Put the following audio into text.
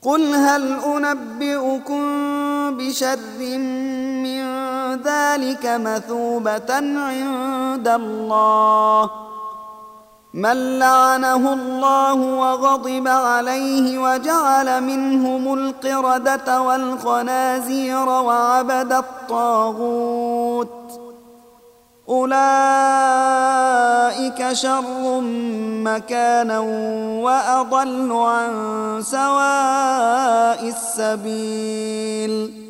قل هل أنبئكم بشر من ذلك مثوبة عند الله من لعنه الله وغضب عليه وجعل منهم القردة والخنازير وعبد الطاغوت أولئك شر مكانا وأضل عن سواء السبيل